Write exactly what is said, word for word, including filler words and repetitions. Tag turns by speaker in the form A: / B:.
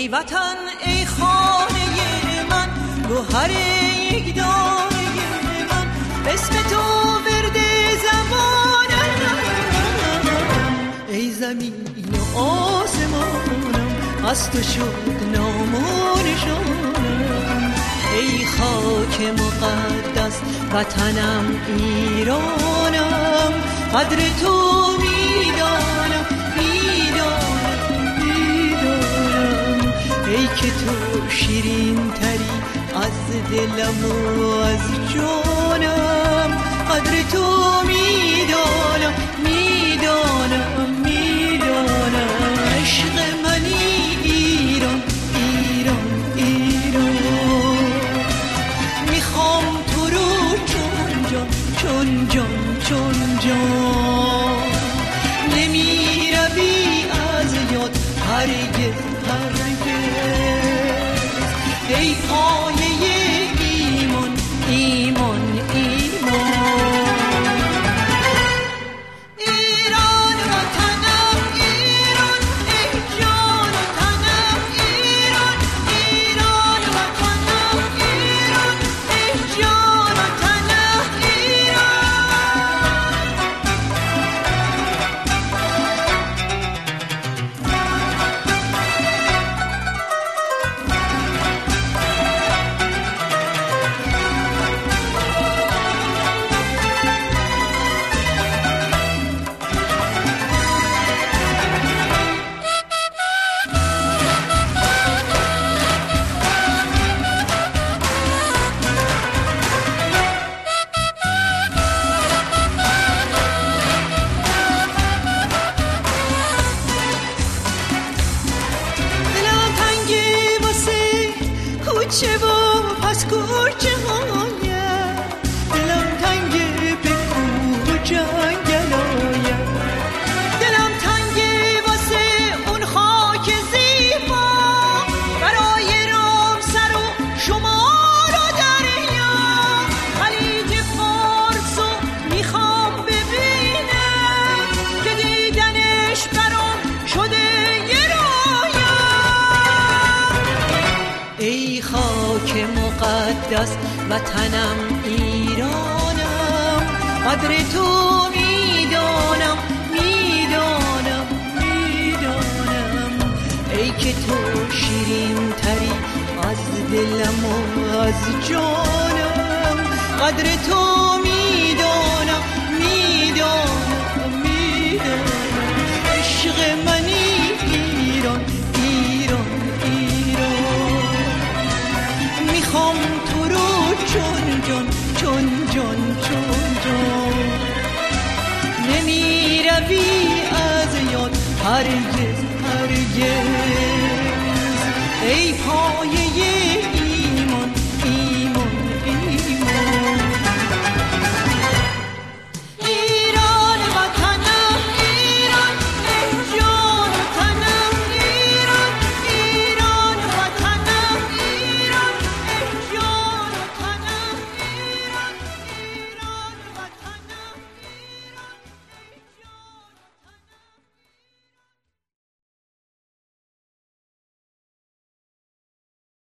A: ای وطن ای خانه من، گوهر یک دانه من، اسم تو ورد زمانم. ای زمین و آسمانم، از تو شد نام و نشانم. ای خاک مقدس وطنم ایرانم، قدر تو میدانم میدانم میدانم. ای که تو شیرین تری از دلم و از جانم، قدر تو میدانم میدانم میدانم. عشق منی ایران ایران ایران، میخوام تو رو چون جان چون جان چون جان. نمی روی از یاد هرگز هرگز، ای پایه ایمان ایمان ایمان. ایران وطنم ایران، ای جان و تنم ایران. ایران وطنم ایران، ای جان و تنم ایران. دلم تنگه واسه کوچه و پس کوچه هایم، دلم تنگه به کوه و جنگلایم. دلم تنگه واسه اون خاک زیبا، برای رامسر و شمال و دریا. خلیج فارس رو میخوام ببینم، که دیدنش برام شده یه رویا. ای خاک مقدس وطنم ایرانم، قدر تو میدانم میدانم میدانم. ای که تو شیرین تری از دلم و از جانم، قدر تو میدانم میدانم میدانم. عشق منی ایران ایران ایران، میخوام تو رو چون جان چون جان چون جان. نمی روی از یاد هرگز هرگز،